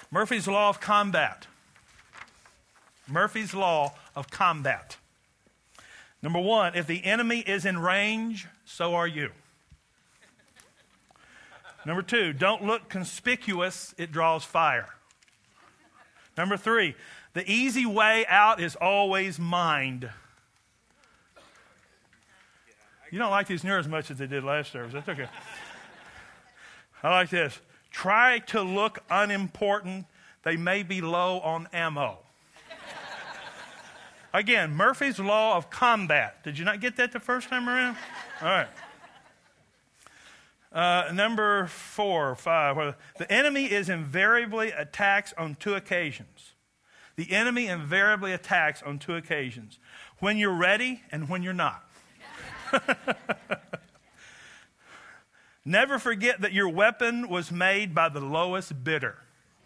Murphy's Law of Combat. Murphy's Law of Combat. Number one, if the enemy is in range, so are you. Number two, don't look conspicuous, it draws fire. Number three, the easy way out is always mind. You don't like these near as much as they did last service. That's okay. I like this. Try to look unimportant. They may be low on ammo. Again, Murphy's Law of Combat. Did you not get that the first time around? All right. Number 4 or 5. The enemy is invariably attacks on 2 occasions. The enemy invariably attacks on 2 occasions. When you're ready and when you're not. Never forget that your weapon was made by the lowest bidder.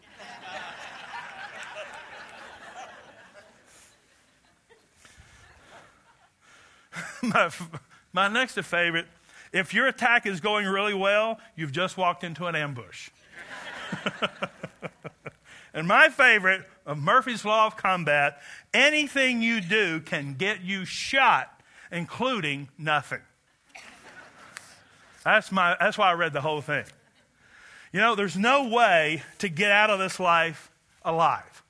My next favorite, if your attack is going really well, you've just walked into an ambush. And my favorite of Murphy's Law of Combat, anything you do can get you shot, including nothing. That's why I read the whole thing. You know, there's no way to get out of this life alive.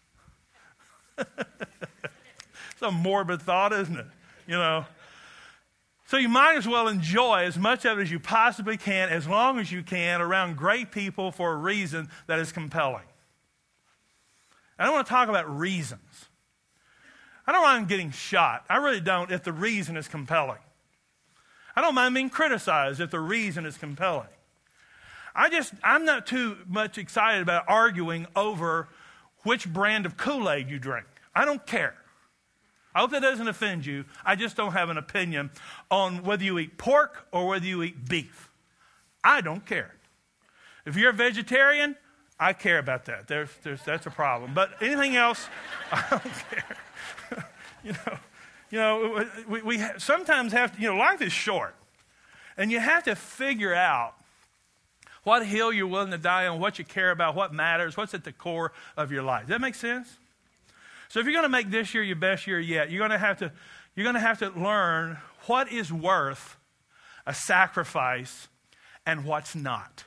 It's a morbid thought, isn't it? You know. So you might as well enjoy as much of it as you possibly can, as long as you can, around great people for a reason that is compelling. I don't want to talk about reasons. I don't mind getting shot. I really don't if the reason is compelling. I don't mind being criticized if the reason is compelling. I'm not too much excited about arguing over which brand of Kool-Aid you drink. I don't care. I hope that doesn't offend you. I just don't have an opinion on whether you eat pork or whether you eat beef. I don't care. If you're a vegetarian, I care about that. That's a problem. But anything else, I don't care. We sometimes have to, life is short. And you have to figure out what hill you're willing to die on, what you care about, what matters, what's at the core of your life. Does that make sense? So if you're going to make this year your best year yet, you're going to have to learn what is worth a sacrifice and what's not.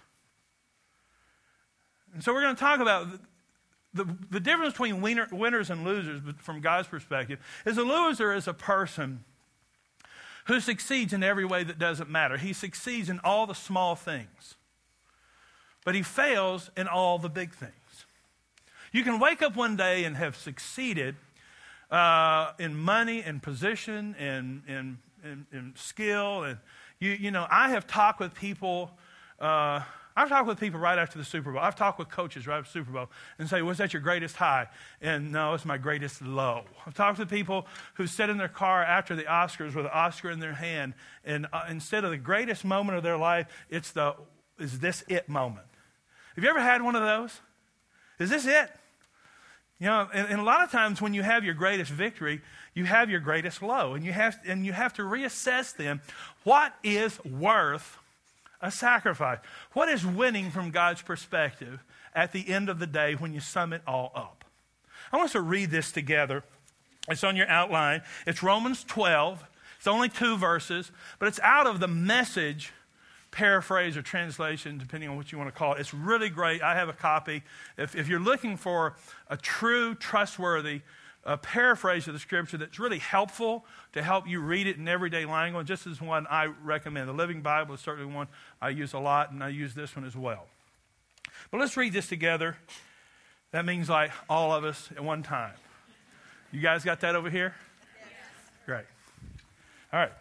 And so we're going to talk about the difference between winners and losers from God's perspective. Is a loser is a person who succeeds in every way that doesn't matter. He succeeds in all the small things, but he fails in all the big things. You can wake up one day and have succeeded in money and position and in skill. And I have talked with people. I've talked with people right after the Super Bowl. I've talked with coaches right after the Super Bowl and say, "Was that your greatest high?" And no, it's my greatest low. I've talked with people who sit in their car after the Oscars with an Oscar in their hand, and instead of the greatest moment of their life, is this it moment? Have you ever had one of those? Is this it? And a lot of times when you have your greatest victory, you have your greatest low, and you have to reassess them. What is worth a sacrifice? What is winning from God's perspective at the end of the day when you sum it all up? I want us to read this together. It's on your outline. It's Romans 12. It's only 2 verses, but it's out of the Message paraphrase or translation, depending on what you want to call it. It's really great. I have a copy. If you're looking for a true, trustworthy paraphrase of the Scripture that's really helpful to help you read it in everyday language, this is one I recommend. The Living Bible is certainly one I use a lot, and I use this one as well. But let's read this together. That means like all of us at one time. You guys got that over here? Yes. Great. All right.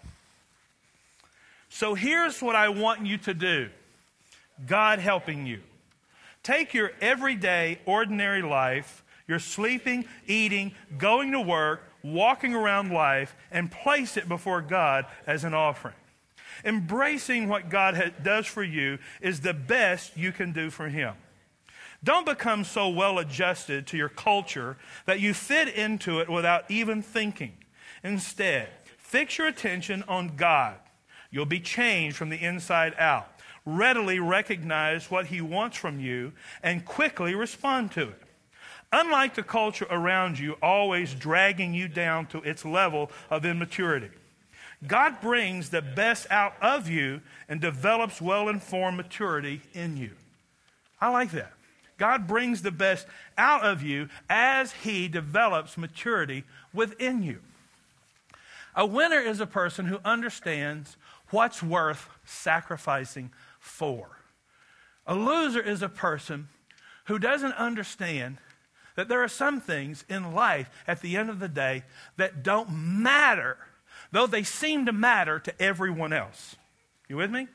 So here's what I want you to do. God helping you. Take your everyday, ordinary life, your sleeping, eating, going to work, walking around life, and place it before God as an offering. Embracing what God does for you is the best you can do for Him. Don't become so well adjusted to your culture that you fit into it without even thinking. Instead, fix your attention on God. You'll be changed from the inside out. readily recognize what he wants from you and quickly respond to it. Unlike the culture around you, always dragging you down to its level of immaturity. God brings the best out of you and develops well-informed maturity in you. I like that. God brings the best out of you as he develops maturity within you. A winner is a person who understands what's worth sacrificing for. A loser is a person who doesn't understand that there are some things in life at the end of the day that don't matter, though they seem to matter to everyone else. You with me?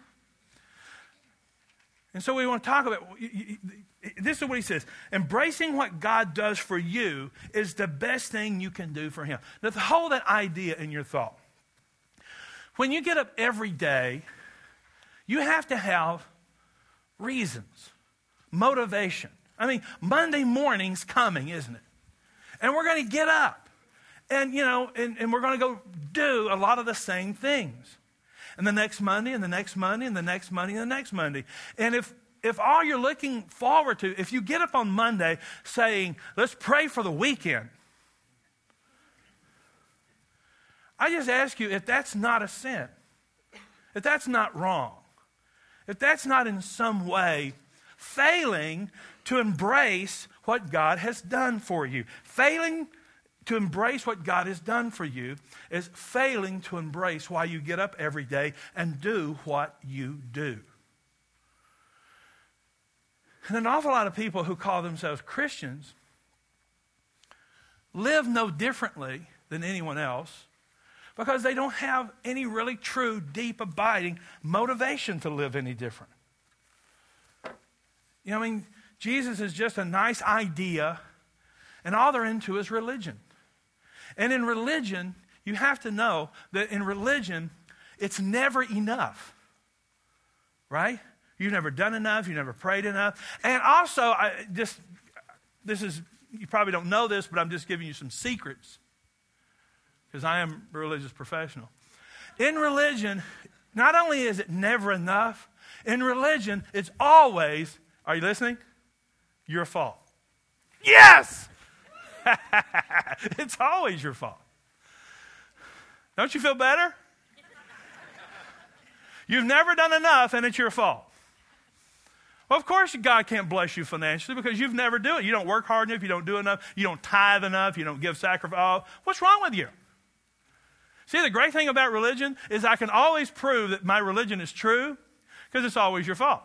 And so we want to talk about, this is what he says. Embracing what God does for you is the best thing you can do for him. Now, hold that idea in your thought. When you get up every day, you have to have reasons, motivation. I mean, Monday morning's coming, isn't it? And we're going to get up. And, and we're going to go do a lot of the same things. And the next Monday, and the next Monday, and the next Monday, and the next Monday. And if all you're looking forward to, if you get up on Monday saying, let's pray for the weekend, I just ask you if that's not a sin, if that's not wrong, if that's not in some way failing to embrace what God has done for you. Failing to embrace what God has done for you is failing to embrace why you get up every day and do what you do. And an awful lot of people who call themselves Christians live no differently than anyone else because they don't have any really true, deep, abiding motivation to live any different. Jesus is just a nice idea, and all they're into is religion. And in religion, you have to know that in religion, it's never enough, right? You've never done enough. You've never prayed enough. And also, you probably don't know this, but I'm just giving you some secrets because I am a religious professional. In religion, not only is it never enough, in religion, it's always, are you listening? Your fault. Yes! It's always your fault. Don't you feel better? You've never done enough and it's your fault. Well, of course God can't bless you financially because you've never do it. You don't work hard enough. You don't do enough. You don't tithe enough. You don't give sacrifice. Oh, what's wrong with you? See, the great thing about religion is I can always prove that my religion is true because it's always your fault.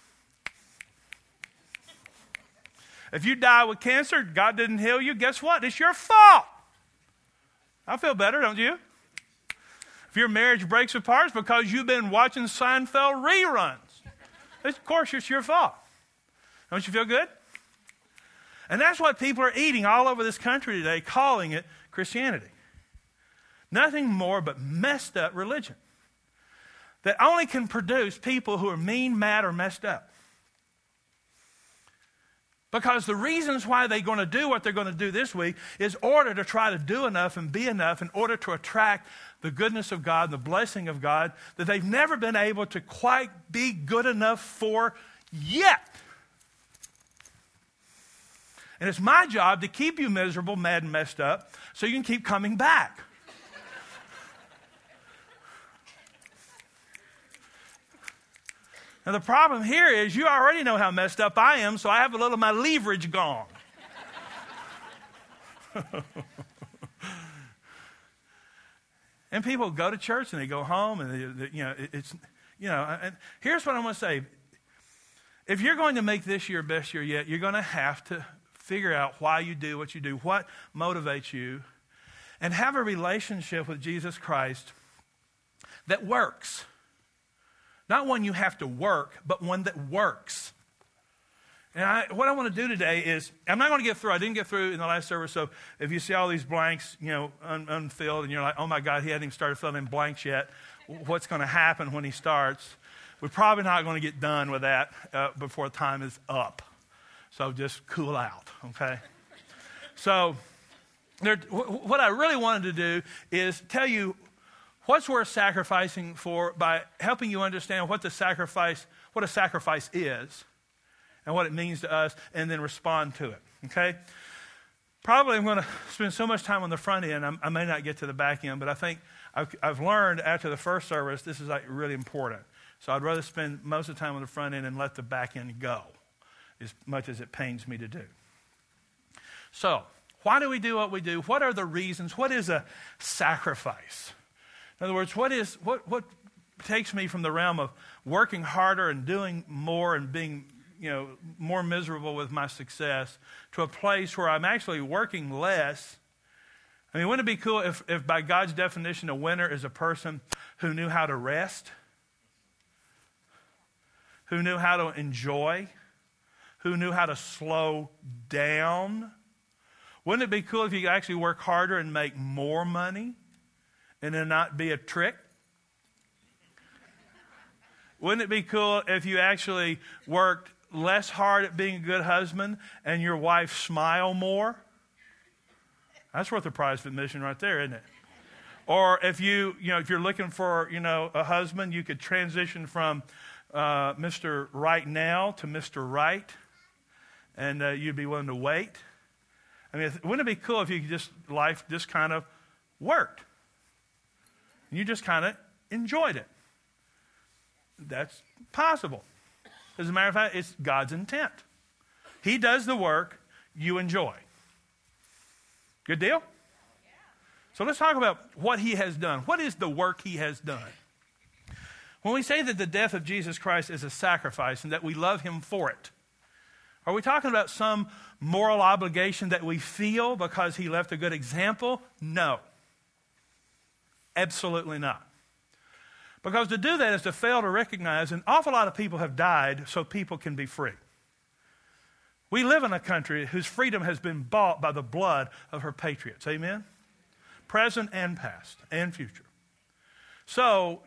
If you die with cancer, God didn't heal you, guess what? It's your fault. I feel better, don't you? If your marriage breaks apart, it's because you've been watching Seinfeld reruns. Of course, it's your fault. Don't you feel good? And that's what people are eating all over this country today, calling it Christianity. Nothing more but messed up religion that only can produce people who are mean, mad, or messed up. Because the reasons why they're going to do what they're going to do this week is in order to try to do enough and be enough in order to attract the goodness of God, the blessing of God, that they've never been able to quite be good enough for yet. And it's my job to keep you miserable, mad, and messed up so you can keep coming back. Now, the problem here is you already know how messed up I am, so I have a little of my leverage gone. And people go to church and they go home and and here's what I'm going to say. If you're going to make this your best year yet, you're going to have to figure out why you do what you do, what motivates you, and have a relationship with Jesus Christ that works. Not one you have to work, but one that works. And what I want to do today is, I'm not going to get through. I didn't get through in the last service, so if you see all these blanks, unfilled, and you're like, oh my God, he hadn't even started filling in blanks yet. What's going to happen when he starts? We're probably not going to get done with that before time is up. So just cool out, okay? So what I really wanted to do is tell you what's worth sacrificing for by helping you understand what what a sacrifice is and what it means to us, and then respond to it, okay? Probably I'm going to spend so much time on the front end, I may not get to the back end, but I think I've learned after the first service, this is like really important. So I'd rather spend most of the time on the front end and let the back end go, as much as it pains me to do. So, why do we do what we do? What are the reasons? What is a sacrifice? In other words, what takes me from the realm of working harder and doing more and being, more miserable with my success to a place where I'm actually working less? I mean, wouldn't it be cool if by God's definition, a winner is a person who knew how to rest, who knew how to enjoy, who knew how to slow down? Wouldn't it be cool if you could actually work harder and make more money and then not be a trick? Wouldn't it be cool if you actually worked less hard at being a good husband and your wife smile more? That's worth a prize for admission right there, isn't it? Or if if you're looking for, a husband, you could transition from Mr. Right Now to Mr. Right, and you'd be willing to wait. I mean, wouldn't it be cool if life just kind of worked? And you just kind of enjoyed it. That's possible. As a matter of fact, it's God's intent. He does the work, you enjoy. Good deal? So let's talk about what he has done. What is the work he has done? When we say that the death of Jesus Christ is a sacrifice and that we love him for it, are we talking about some moral obligation that we feel because he left a good example? No. Absolutely not. Because to do that is to fail to recognize an awful lot of people have died so people can be free. We live in a country whose freedom has been bought by the blood of her patriots. Amen? Present and past and future. So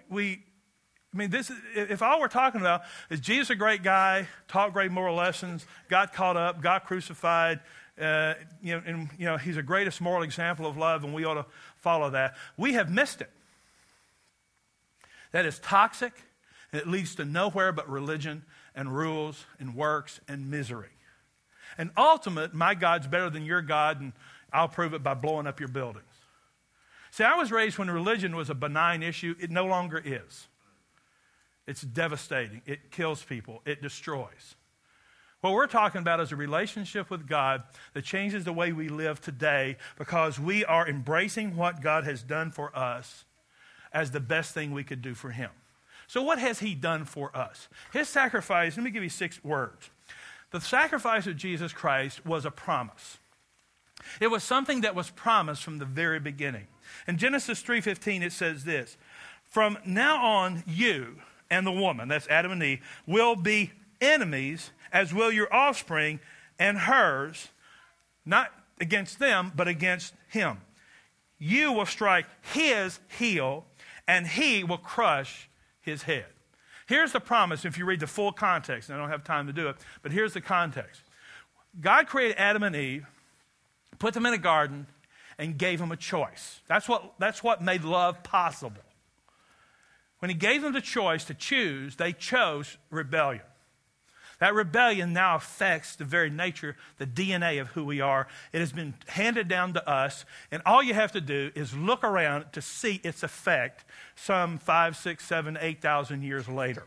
if all we're talking about is Jesus a great guy, taught great moral lessons, got caught up, got crucified, he's the greatest moral example of love and we ought to follow that, we have missed it. That is toxic, and it leads to nowhere but religion and rules and works and misery. And ultimate, my God's better than your God, and I'll prove it by blowing up your buildings. See, I was raised when religion was a benign issue. It no longer is. It's devastating. It kills people. It destroys. What we're talking about is a relationship with God that changes the way we live today because we are embracing what God has done for us as the best thing we could do for him. So what has he done for us? His sacrifice, let me give you 6 words. The sacrifice of Jesus Christ was a promise. It was something that was promised from the very beginning. In Genesis 3:15 it says this, "From now on you and the woman," that's Adam and Eve, "will be enemies, as will your offspring and hers, not against them, but against him. You will strike his heel, and he will crush his head." Here's the promise if you read the full context. I don't have time to do it, but here's the context. God created Adam and Eve, put them in a garden, and gave them a choice. That's what made love possible. When he gave them the choice to choose, they chose rebellion. That rebellion now affects the very nature, the DNA of who we are. It has been handed down to us, and all you have to do is look around to see its effect some 5, 6, 7, 8,000 years later.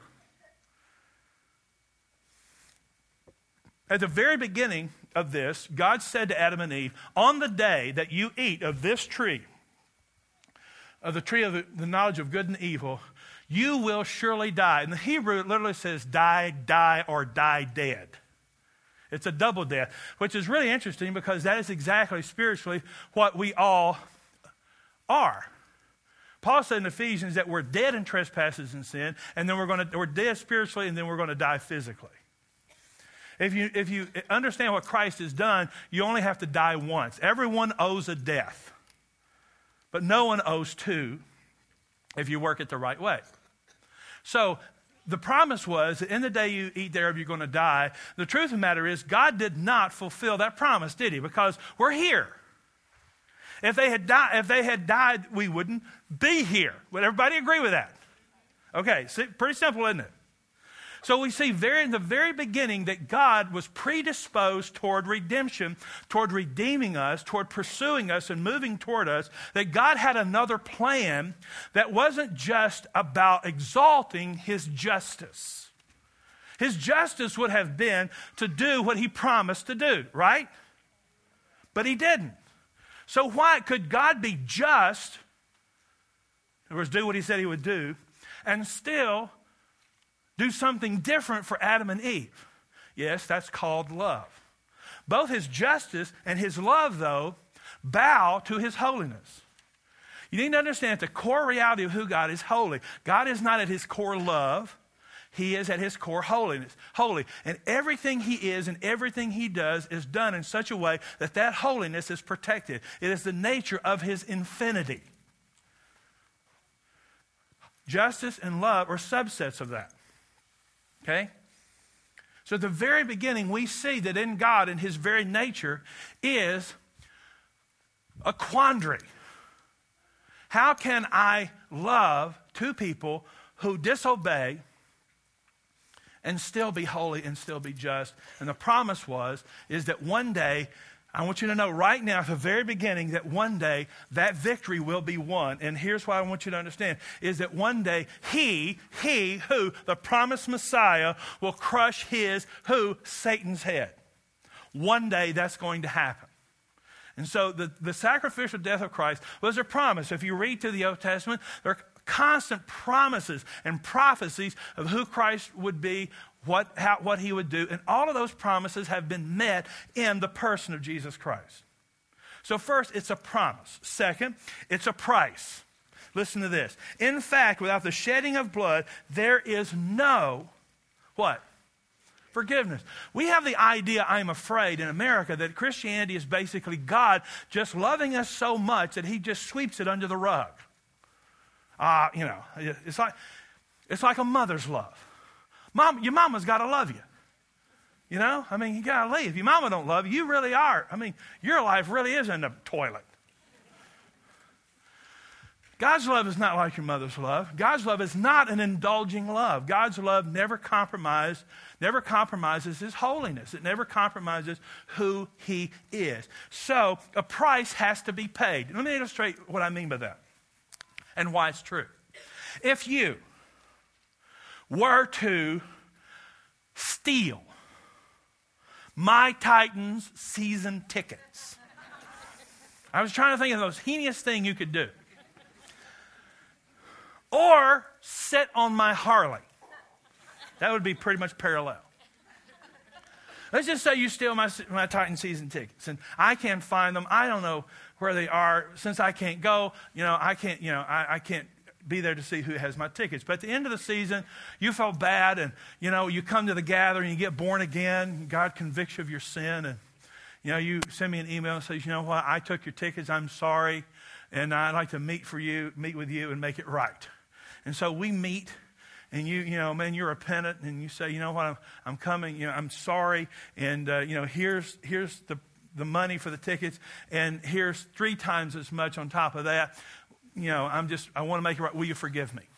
At the very beginning of this, God said to Adam and Eve, on the day that you eat of this tree, of the tree of the knowledge of good and evil, you will surely die. In the Hebrew, it literally says die, or die dead. It's a double death, which is really interesting because that is exactly spiritually what we all are. Paul said in Ephesians that we're dead in trespasses and sin, and then we're dead spiritually, and then we're going to die physically. If you understand what Christ has done, you only have to die once. Everyone owes a death, but no one owes 2 if you work it the right way. So the promise was that in the day you eat thereof, you're going to die. The truth of the matter is God did not fulfill that promise, did he? Because we're here. If they had died, we wouldn't be here. Would everybody agree with that? Okay, pretty simple, isn't it? So we see in the very beginning that God was predisposed toward redemption, toward redeeming us, toward pursuing us and moving toward us, that God had another plan that wasn't just about exalting his justice. His justice would have been to do what he promised to do, right? But he didn't. So why could God be just, in other words, do what he said he would do, and still do something different for Adam and Eve? Yes, that's called love. Both his justice and his love, though, bow to his holiness. You need to understand that the core reality of who God is holy. God is not at his core love. He is at his core holiness, holy. And everything he is and everything he does is done in such a way that that holiness is protected. It is the nature of his infinity. Justice and love are subsets of that. Okay? So at the very beginning, we see that in God, in his very nature, is a quandary. How can I love two people who disobey and still be holy and still be just? And the promise is that one day, I want you to know right now at the very beginning that one day that victory will be won. And here's what I want you to understand, is that one day he who, the promised Messiah, will crush Satan's head. One day that's going to happen. And so the sacrificial death of Christ was a promise. If you read through the Old Testament, there are constant promises and prophecies of who Christ would be, what he would do. And all of those promises have been met in the person of Jesus Christ. So first, it's a promise. Second, it's a price. Listen to this. In fact, without the shedding of blood, there is no, what? Forgiveness. We have the idea, I'm afraid, in America that Christianity is basically God just loving us so much that he just sweeps it under the rug. It's like a mother's love. Your mama's got to love you. You know? I mean, you got to leave. If your mama don't love you, you really are. I mean, your life really is in the toilet. God's love is not like your mother's love. God's love is not an indulging love. God's love never compromises his holiness. It never compromises who he is. So a price has to be paid. Let me illustrate what I mean by that and why it's true. If you were to steal my Titans season tickets, I was trying to think of the most heinous thing you could do. Or sit on my Harley. That would be pretty much parallel. Let's just say you steal my Titan season tickets, and I can't find them. I don't know where they are. Since I can't go, I can't be there to see who has my tickets. But at the end of the season, you feel bad, and you come to the gathering, you get born again. God convicts you of your sin, and you send me an email and says, what, I took your tickets. I'm sorry, and I'd like to meet with you, and make it right. And so we meet. And you're repentant, and you say, what, I'm coming, I'm sorry, and here's the money for the tickets, and here's 3 times as much on top of that. I want to make it right. Will you forgive me?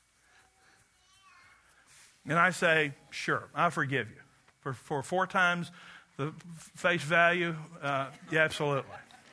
And I say, sure, I'll forgive you for 4 times the face value. Yeah, absolutely.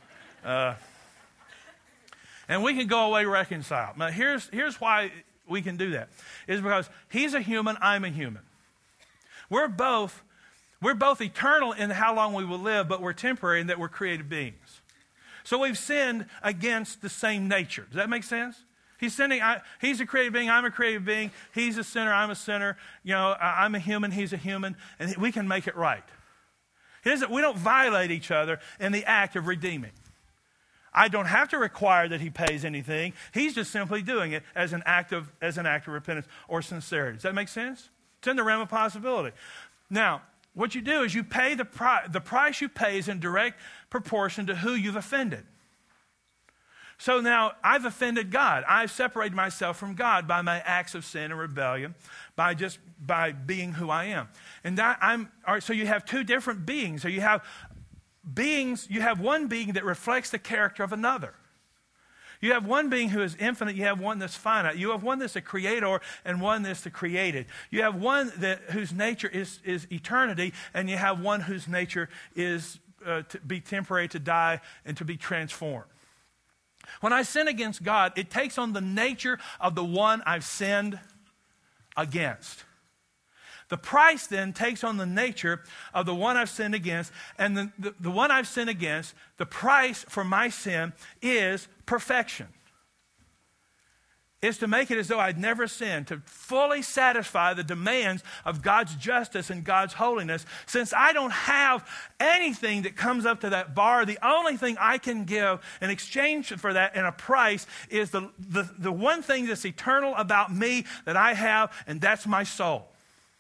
And we can go away reconciled. Now, here's why we can do that, is because he's a human, I'm a human. We're both eternal in how long we will live, but we're temporary in that we're created beings. So we've sinned against the same nature. Does that make sense? He's a created being, I'm a created being. He's a sinner, I'm a sinner. I'm a human, he's a human, and we can make it right. We don't violate each other in the act of redeeming. I don't have to require that he pays anything. He's just simply doing it as an act of repentance or sincerity. Does that make sense? It's in the realm of possibility. Now, what you do is you pay the price you pay is in direct proportion to who you've offended. So now I've offended God. I've separated myself from God by my acts of sin and rebellion, by being who I am. And so you have 2 different beings. So you have one being that reflects the character of another. You have one being who is infinite. You have one that's finite. You have one that's a creator and one that's the created. You have one whose nature is eternity, and you have one whose nature is to be temporary, to die, and to be transformed. When I sin against God, it takes on the nature of the one I've sinned against. The price then takes on the nature of the one I've sinned against, and the one I've sinned against, the price for my sin is perfection. It's to make it as though I'd never sinned, to fully satisfy the demands of God's justice and God's holiness. Since I don't have anything that comes up to that bar, the only thing I can give in exchange for that and a price is the one thing that's eternal about me that I have, and that's my soul.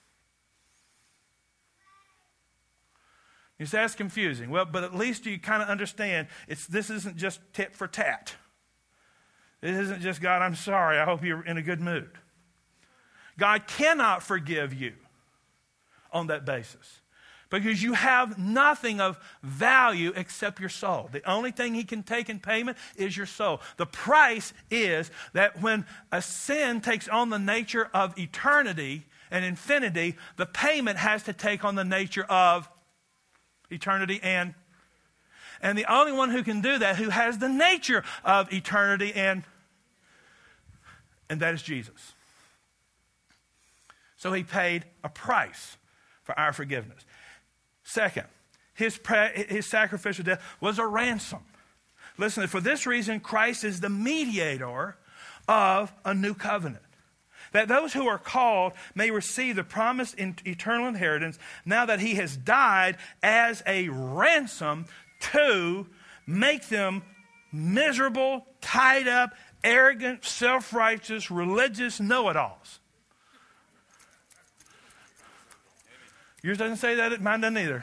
You say that's confusing. Well, but at least you kind of understand this isn't just tit for tat. It isn't just, God, I'm sorry, I hope you're in a good mood. God cannot forgive you on that basis because you have nothing of value except your soul. The only thing he can take in payment is your soul. The price is that when a sin takes on the nature of eternity and infinity, the payment has to take on the nature of eternity and the only one who can do that, who has the nature of eternity and that is Jesus. So he paid a price for our forgiveness. Second, his sacrificial death was a ransom. Listen, for this reason, Christ is the mediator of a new covenant, that those who are called may receive the promised eternal inheritance now that he has died as a ransom to make them miserable, tied up, arrogant, self-righteous, religious know-it-alls. Yours doesn't say that, mine doesn't either.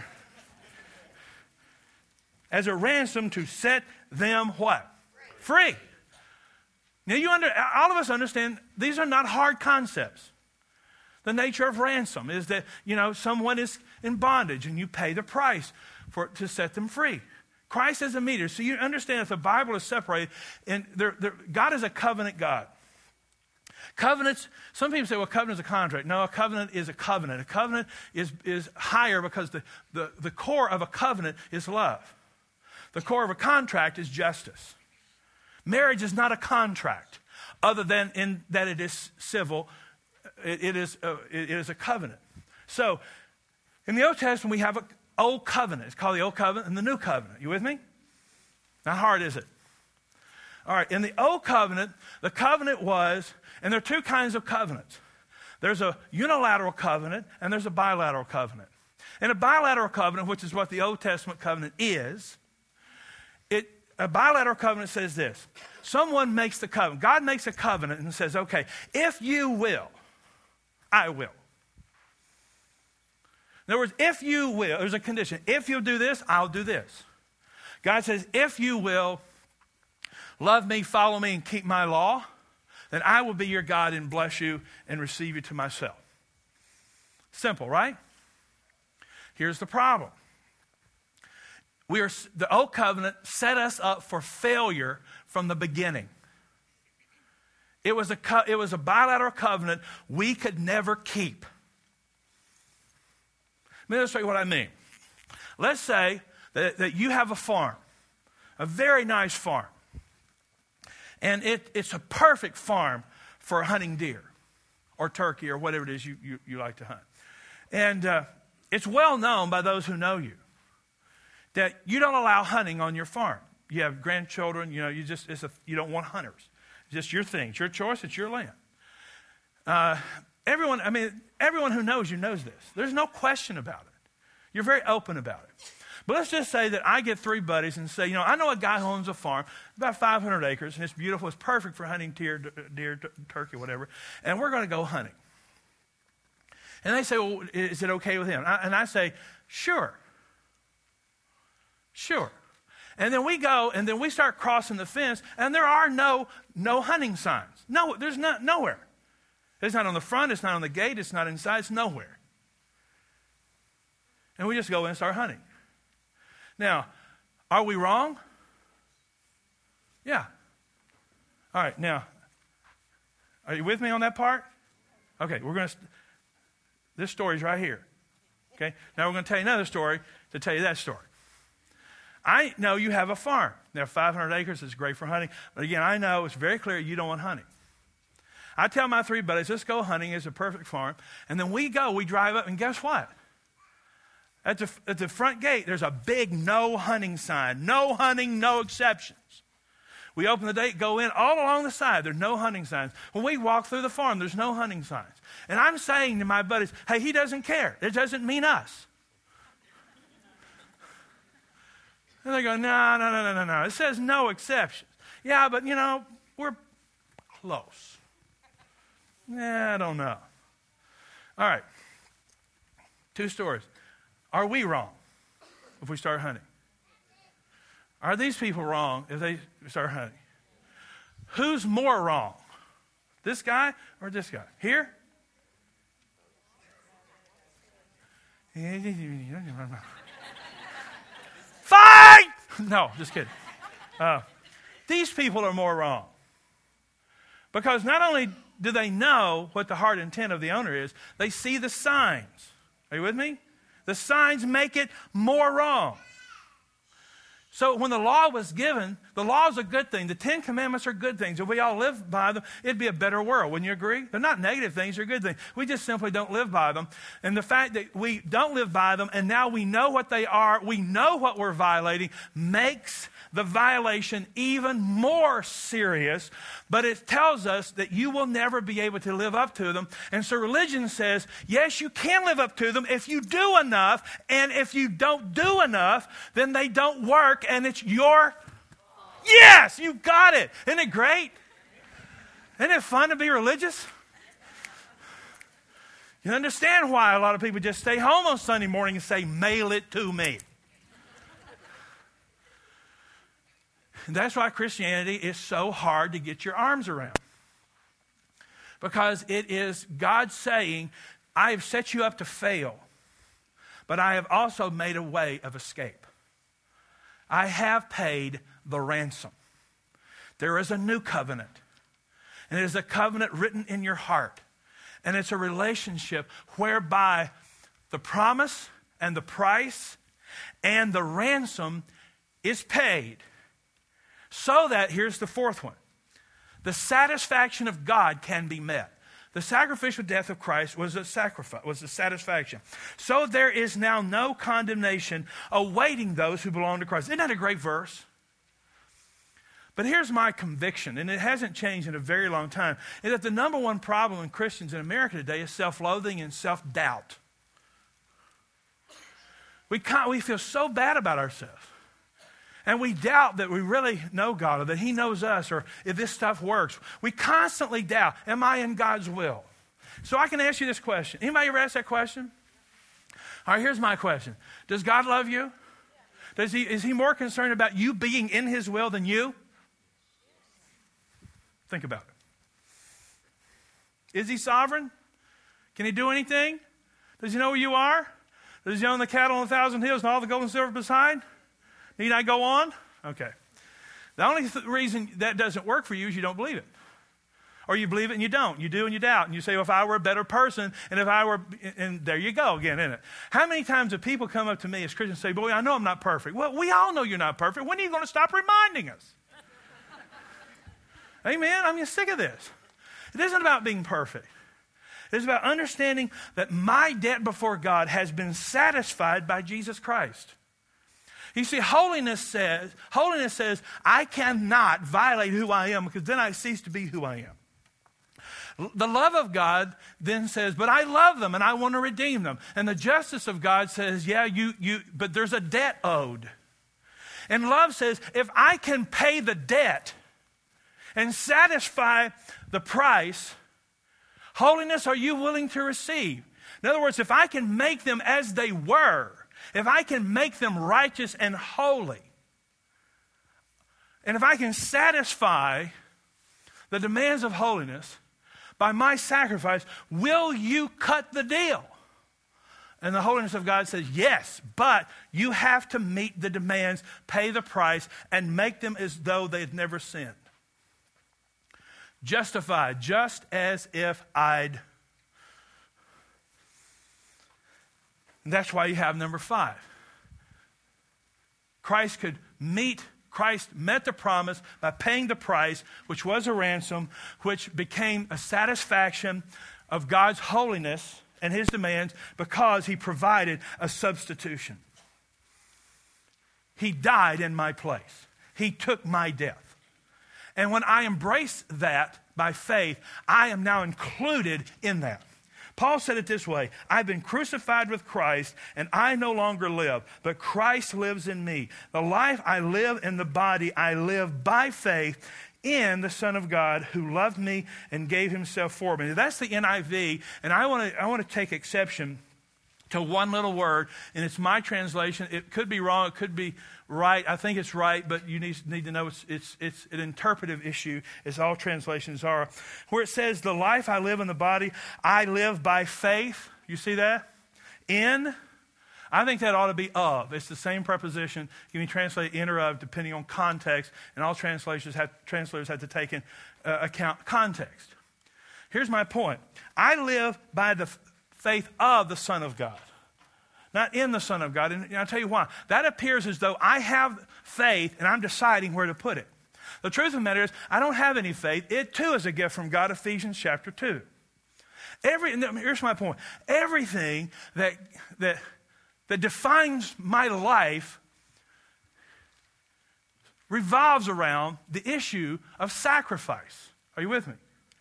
As a ransom to set them what? Free. Now, all of us understand these are not hard concepts. The nature of ransom is that, someone is in bondage and you pay the price to set them free. Christ is a mediator. So you understand if the Bible is separated, and God is a covenant God. Covenants, some people say, well, covenant is a contract. No, a covenant is a covenant. A covenant is higher because the core of a covenant is love. The core of a contract is justice. Marriage is not a contract, other than in that it is civil. It is a covenant. So, in the Old Testament, we have an old covenant. It's called the Old Covenant and the New Covenant. You with me? How hard is it? All right. In the Old Covenant, the covenant was, and there are two kinds of covenants. There's a unilateral covenant and there's a bilateral covenant. In a bilateral covenant, which is what the Old Testament covenant is, a bilateral covenant says this. Someone makes the covenant. God makes a covenant and says, okay, if you will, I will. In other words, if you will, there's a condition. If you'll do this, I'll do this. God says, if you will love me, follow me, and keep my law, then I will be your God and bless you and receive you to myself. Simple, right? Here's the problem. The old covenant set us up for failure from the beginning. It was a bilateral covenant we could never keep. Let me illustrate what I mean. Let's say that you have a farm, a very nice farm. And it's a perfect farm for hunting deer or turkey or whatever it is you like to hunt. And it's well known by those who know you that you don't allow hunting on your farm. You have grandchildren, you don't want hunters. It's just your thing. It's your choice. It's your land. Everyone who knows you knows this. There's no question about it. You're very open about it. But let's just say that I get three buddies and say, I know a guy who owns a farm, about 500 acres, and it's beautiful. It's perfect for hunting deer, turkey, whatever. And we're going to go hunting. And they say, well, is it okay with him? And I say, sure. Sure. And then we go, and then we start crossing the fence, and there are no hunting signs. No, there's nowhere. It's not on the front, it's not on the gate, it's not inside, it's nowhere. And we just go in and start hunting. Now, are we wrong? Yeah. All right, now, are you with me on that part? Okay, this story's right here. Okay, now we're going to tell you another story to tell you that story. I know you have a farm. There are 500 acres. It's great for hunting. But again, I know it's very clear you don't want hunting. I tell my 3 buddies, let's go hunting. It's a perfect farm. And then we drive up, and guess what? At the front gate, there's a big no hunting sign. No hunting, no exceptions. We open the gate, go in, all along the side, there's no hunting signs. When we walk through the farm, there's no hunting signs. And I'm saying to my buddies, hey, he doesn't care. It doesn't mean us. And they go, no. It says no exceptions. Yeah, but, we're close. I don't know. All right. 2 stories. Are we wrong if we start hunting? Are these people wrong if they start hunting? Who's more wrong? This guy or this guy? Here? Fight! No, just kidding. These people are more wrong. Because not only do they know what the heart intent of the owner is, they see the signs. Are you with me? The signs make it more wrong. So when the law was given, the law is a good thing. The 10 Commandments are good things. If we all live by them, it'd be a better world. Wouldn't you agree? They're not negative things. They're good things. We just simply don't live by them. And the fact that we don't live by them and now we know what they are, we know what we're violating, makes the violation even more serious. But it tells us that you will never be able to live up to them. And so religion says, yes, you can live up to them if you do enough. And if you don't do enough, then they don't work. And it's your... Yes, you got it. Isn't it great? Isn't it fun to be religious? You understand why a lot of people just stay home on Sunday morning and say, mail it to me. And that's why Christianity is so hard to get your arms around. Because it is God saying, I have set you up to fail, but I have also made a way of escape. I have paid the ransom. There is a new covenant. And it is a covenant written in your heart. And it's a relationship whereby the promise and the price and the ransom is paid. So that, here's the 4th one, the satisfaction of God can be met. The sacrificial death of Christ was a sacrifice, was a satisfaction. So there is now no condemnation awaiting those who belong to Christ. Isn't that a great verse? But here's my conviction, and it hasn't changed in a very long time, is that the number one problem in Christians in America today is self-loathing and self-doubt. We feel so bad about ourselves. And we doubt that we really know God or that He knows us or if this stuff works. We constantly doubt, am I in God's will? So I can ask you this question. Anybody ever ask that question? All right, here's my question. Does God love you? Is He more concerned about you being in His will than you? Think about it. Is He sovereign? Can He do anything? Does He know where you are? Does He own the cattle on 1,000 hills and all the gold and silver beside? Need I go on? Okay. The only reason that doesn't work for you is you don't believe it. Or you believe it and you don't. You do and you doubt. And you say, well, if I were a better person, and if I were, and there you go again, isn't it? How many times have people come up to me as Christians and say, boy, I know I'm not perfect. Well, we all know you're not perfect. When are you going to stop reminding us? Amen? I'm sick of this. It isn't about being perfect. It's about understanding that my debt before God has been satisfied by Jesus Christ. You see, holiness says, I cannot violate who I am because then I cease to be who I am. The love of God then says, but I love them and I want to redeem them. And the justice of God says, yeah, but there's a debt owed. And love says, if I can pay the debt and satisfy the price, holiness are you willing to receive? In other words, if I can make them as they were, if I can make them righteous and holy, and if I can satisfy the demands of holiness by my sacrifice, will you cut the deal? And the holiness of God says, yes, but you have to meet the demands, pay the price, and make them as though they had never sinned. Justified, just as if I'd. And that's why you have number 5. Christ met the promise by paying the price, which was a ransom, which became a satisfaction of God's holiness and his demands because he provided a substitution. He died in my place. He took my death. And when I embrace that by faith, I am now included in that. Paul said it this way, I've been crucified with Christ, and I no longer live, but Christ lives in me. The life I live in the body, I live by faith in the Son of God who loved me and gave himself for me. That's the NIV, and I want to take exception to one little word, and it's my translation. It could be wrong, it could be right. I think it's right, but you need to know it's an interpretive issue, as all translations are. Where it says, the life I live in the body, I live by faith. You see that? In. I think that ought to be of. It's the same preposition. You can translate in or of depending on context, and all translators have to take in account context. Here's my point. I live by the faith of the Son of God, not in the Son of God. And I'll tell you why. That appears as though I have faith and I'm deciding where to put it. The truth of the matter is, I don't have any faith. It too is a gift from God, Ephesians chapter 2. Here's my point. Everything that defines my life revolves around the issue of sacrifice. Are you with me?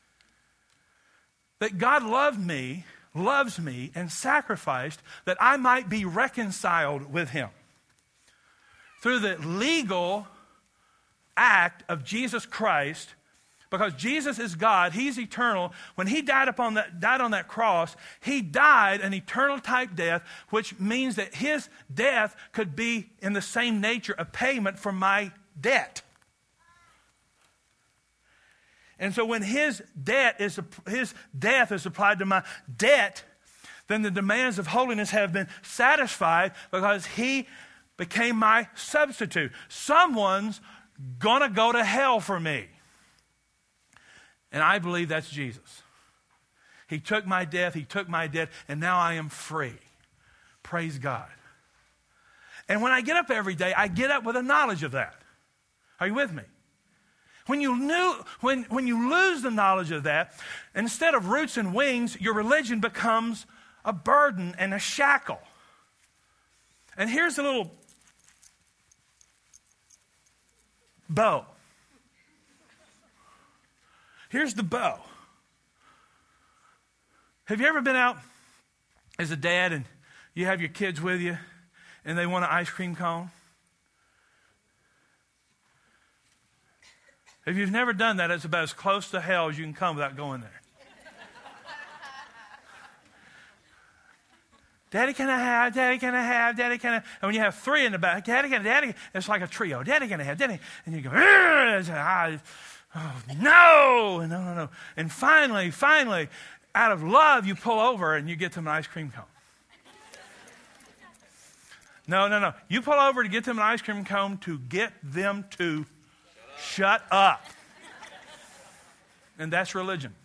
That God loves me, and sacrificed that I might be reconciled with him. Through the legal act of Jesus Christ, because Jesus is God, he's eternal. When he died on that cross, he died an eternal type death, which means that his death could be in the same nature a payment for my debt. And so when his death is applied to my debt, then the demands of holiness have been satisfied because he became my substitute. Someone's gonna go to hell for me. And I believe that's Jesus. He took my death, he took my debt, and now I am free. Praise God. And when I get up every day, I get up with a knowledge of that. Are you with me? When you lose the knowledge of that, instead of roots and wings, your religion becomes a burden and a shackle. And here's a little bow. Here's the bow. Have you ever been out as a dad and you have your kids with you and they want an ice cream cone? If you've never done that, it's about as close to hell as you can come without going there. Daddy, can I have? Daddy, can I have? Daddy, can I? And when you have 3 in the back, Daddy, it's like a trio. Daddy, can I have? Daddy, and you go, no. And finally, out of love, you pull over and you get them an ice cream cone. No. You pull over to get them an ice cream cone to get them to shut up. And that's religion.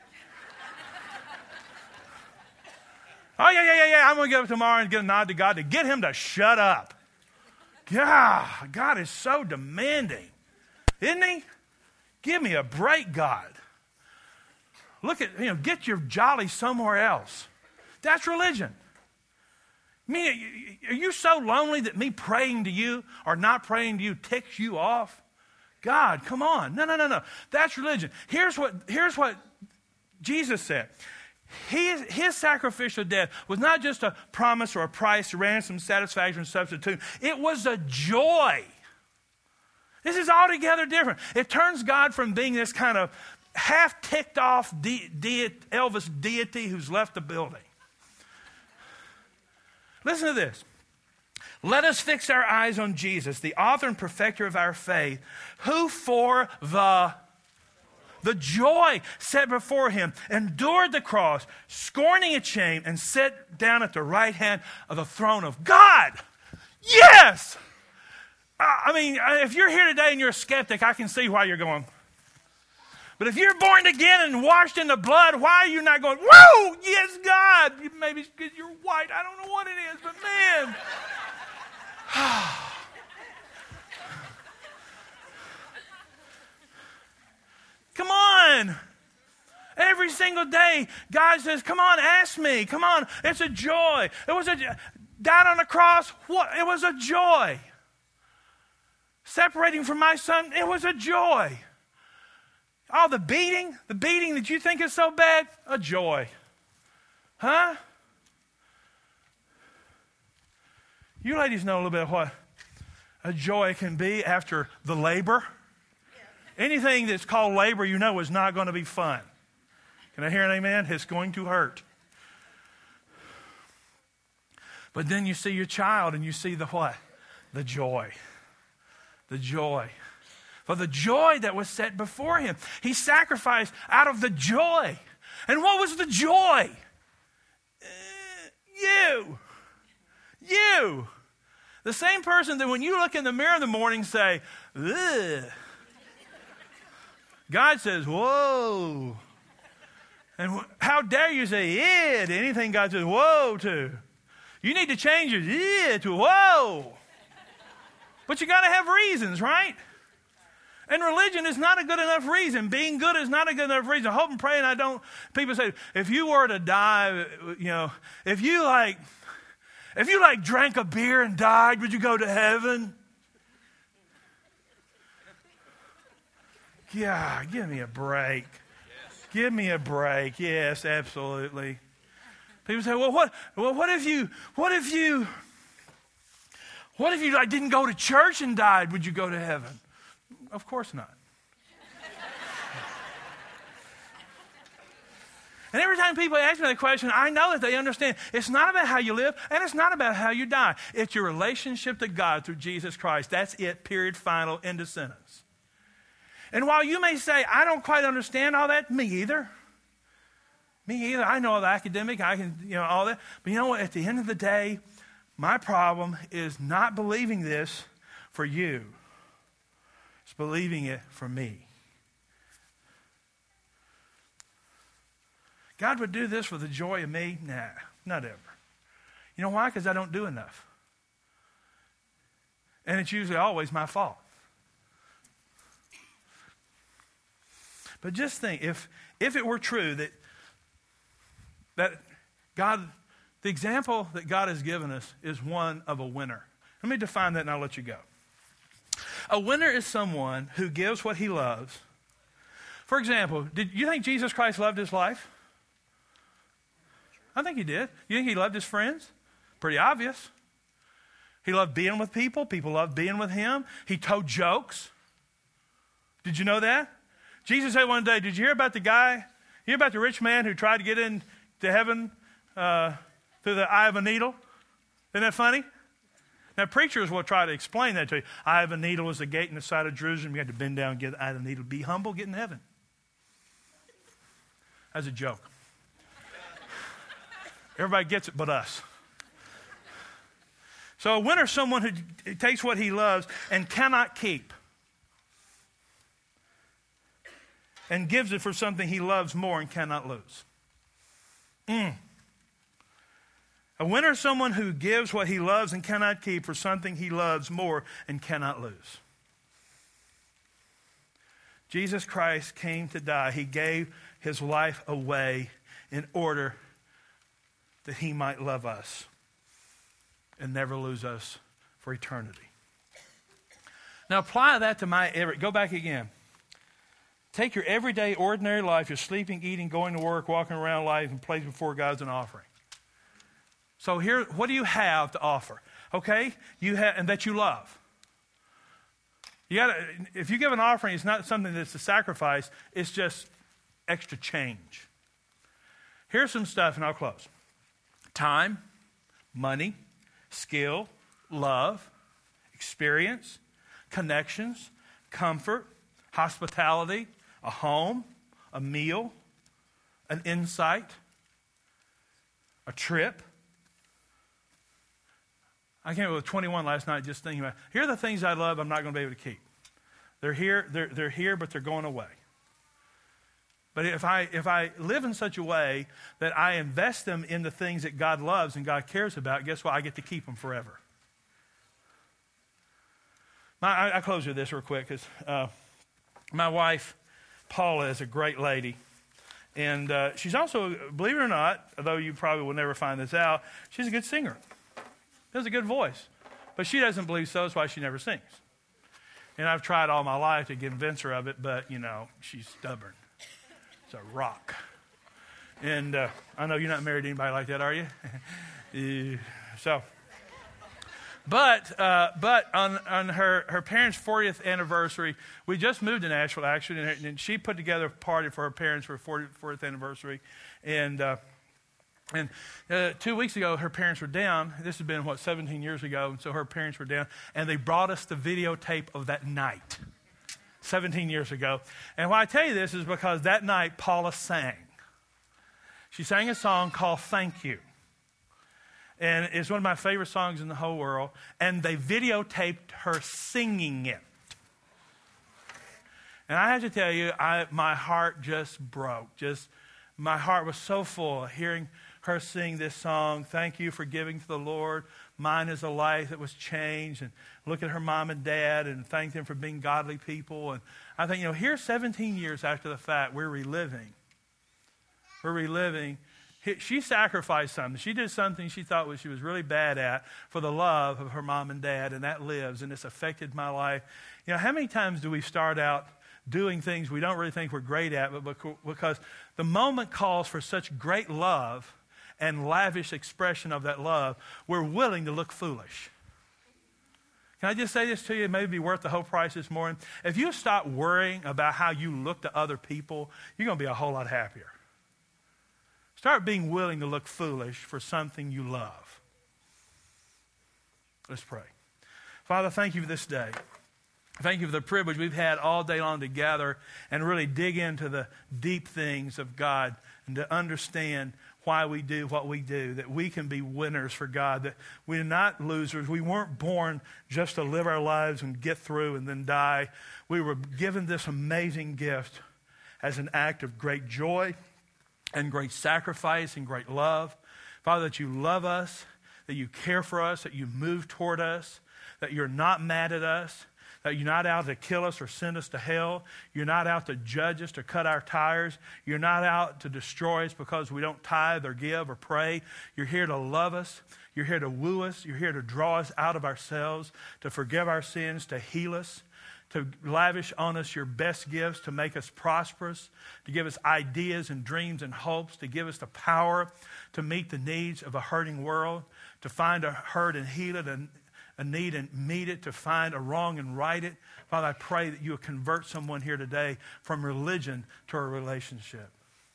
Oh, yeah. I'm going to get up tomorrow and get a nod to God to get him to shut up. God is so demanding. Isn't he? Give me a break, God. Look at, get your jolly somewhere else. That's religion. I mean, are you so lonely that me praying to you or not praying to you ticks you off? God, come on. No. That's religion. Here's what Jesus said. His sacrificial death was not just a promise or a price, a ransom, satisfaction, substitute. It was a joy. This is altogether different. It turns God from being this kind of half ticked off Elvis deity who's left the building. Listen to this. Let us fix our eyes on Jesus, the author and perfecter of our faith, who for the joy set before him endured the cross, scorning its shame, and sat down at the right hand of the throne of God. Yes! I mean, if you're here today and you're a skeptic, I can see why you're going. But if you're born again and washed in the blood, why are you not going, whoa, yes, God? Maybe it's because you're white. I don't know what it is, but man. Come on. Every single day, God says, come on, ask me. Come on. It's a joy. Died on the cross, what? It was a joy. Separating from my son, it was a joy. Oh, the beating that you think is so bad, a joy. Huh? You ladies know a little bit of what a joy can be after the labor. Anything that's called labor, you know, is not going to be fun. Can I hear an amen? It's going to hurt. But then you see your child and you see the what? The joy. The joy. For the joy that was set before him. He sacrificed out of the joy. And what was the joy? You. The same person that when you look in the mirror in the morning say, ugh. God says, whoa. And how dare you say yeah to anything God says whoa to? You need to change your yeah to whoa. But you got to have reasons, right? And religion is not a good enough reason. Being good is not a good enough reason. I hope and pray and I don't. People say, if you were to die, you know, if you drank a beer and died, would you go to heaven? Yeah, give me a break. Yes. Give me a break. Yes, absolutely. People say, well, what if you like didn't go to church and died? Would you go to heaven? Of course not. And every time people ask me that question, I know that they understand it's not about how you live and it's not about how you die. It's your relationship to God through Jesus Christ. That's it, period, final, end of sentence. And while you may say, I don't quite understand all that, me either. I know the academic, I can, all that. But you know what? At the end of the day, my problem is not believing this for you. It's believing it for me. God would do this for the joy of me? Nah, not ever. You know why? Because I don't do enough. And it's usually always my fault. But just think, if it were true that God, the example that God has given us is one of a winner. Let me define that and I'll let you go. A winner is someone who gives what he loves. For example, did you think Jesus Christ loved his life? I think he did. You think he loved his friends? Pretty obvious. He loved being with people. People loved being with him. He told jokes. Did you know that? Jesus said one day, did you hear about the rich man who tried to get into heaven through the eye of a needle? Isn't that funny? Now, preachers will try to explain that to you. Eye of a needle is the gate in the side of Jerusalem. You had to bend down and get the eye of the needle. Be humble, get in heaven. That's a joke. Everybody gets it but us. So a winner is someone who takes what he loves and cannot keep and gives it for something he loves more and cannot lose. A winner is someone who gives what he loves and cannot keep for something he loves more and cannot lose. Jesus Christ came to die. He gave his life away in order that he might love us and never lose us for eternity. Now apply that to go back again. Take your everyday, ordinary life, your sleeping, eating, going to work, walking around life, and place before God as an offering. So here, what do you have to offer? Okay? And that you love. If you give an offering, it's not something that's a sacrifice, it's just extra change. Here's some stuff, and I'll close. Time, money, skill, love, experience, connections, comfort, hospitality, a home, a meal, an insight, a trip. I came up with 21 last night just thinking about, here are the things I love I'm not going to be able to keep. They're here, but they're going away. But if I live in such a way that I invest them in the things that God loves and God cares about, guess what? I get to keep them forever. I close with this real quick because my wife, Paula, is a great lady. And she's also, believe it or not, although you probably will never find this out, she's a good singer. She has a good voice. But she doesn't believe so. That's why she never sings. And I've tried all my life to convince her of it, but, she's stubborn. It's a rock. And I know you're not married to anybody like that, are you? But on her parents' 40th anniversary, we just moved to Nashville, actually, and she put together a party for her parents for 40th anniversary. And 2 weeks ago, her parents were down. This has been, 17 years ago. And so her parents were down, and they brought us the videotape of that night, 17 years ago. And why I tell you this is because that night, Paula sang. She sang a song called Thank You. And it's one of my favorite songs in the whole world. And they videotaped her singing it. And I have to tell you, my heart just broke. My heart was so full hearing her sing this song. Thank you for giving to the Lord. Mine is a life that was changed. And look at her mom and dad and thank them for being godly people. And I think, here 17 years after the fact, we're reliving. She sacrificed something. She did something she thought she was really bad at for the love of her mom and dad, and that lives, and it's affected my life. How many times do we start out doing things we don't really think we're great at, but because the moment calls for such great love and lavish expression of that love, we're willing to look foolish. Can I just say this to you? It may be worth the whole price this morning. If you stop worrying about how you look to other people, you're going to be a whole lot happier. Start being willing to look foolish for something you love. Let's pray. Father, thank you for this day. Thank you for the privilege we've had all day long to gather and really dig into the deep things of God and to understand why we do what we do, that we can be winners for God, that we're not losers. We weren't born just to live our lives and get through and then die. We were given this amazing gift as an act of great joy and great sacrifice and great love. Father, that you love us, that you care for us, that you move toward us, that you're not mad at us, that you're not out to kill us or send us to hell. You're not out to judge us, to cut our tires. You're not out to destroy us because we don't tithe or give or pray. You're here to love us. You're here to woo us. You're here to draw us out of ourselves, to forgive our sins, to heal us, to lavish on us your best gifts, to make us prosperous, to give us ideas and dreams and hopes, to give us the power to meet the needs of a hurting world, to find a hurt and heal it, and a need and meet it, to find a wrong and right it. Father, I pray that you will convert someone here today from religion to a relationship.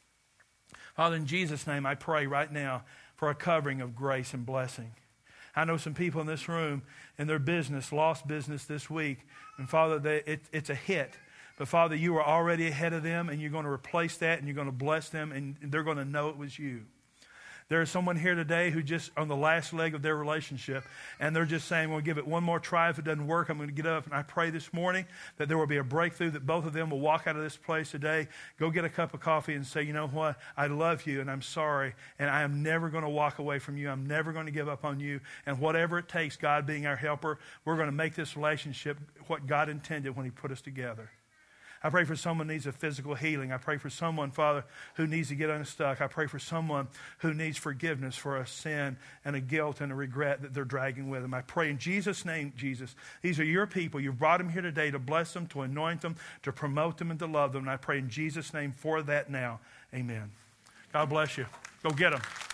Father, in Jesus' name, I pray right now for a covering of grace and blessing. I know some people in this room in their business, lost business this week. And Father, it's a hit. But Father, you are already ahead of them, and you're going to replace that, and you're going to bless them, and they're going to know it was you. There is someone here today who just on the last leg of their relationship, and they're just saying, we'll give it one more try. If it doesn't work, I'm going to get up. And I pray this morning that there will be a breakthrough, that both of them will walk out of this place today, go get a cup of coffee and say, you know what, I love you and I'm sorry, and I am never going to walk away from you. I'm never going to give up on you. And whatever it takes, God being our helper, we're going to make this relationship what God intended when he put us together. I pray for someone who needs a physical healing. I pray for someone, Father, who needs to get unstuck. I pray for someone who needs forgiveness for a sin and a guilt and a regret that they're dragging with them. I pray in Jesus' name, Jesus, these are your people. You've brought them here today to bless them, to anoint them, to promote them, and to love them. And I pray in Jesus' name for that now. Amen. God bless you. Go get them.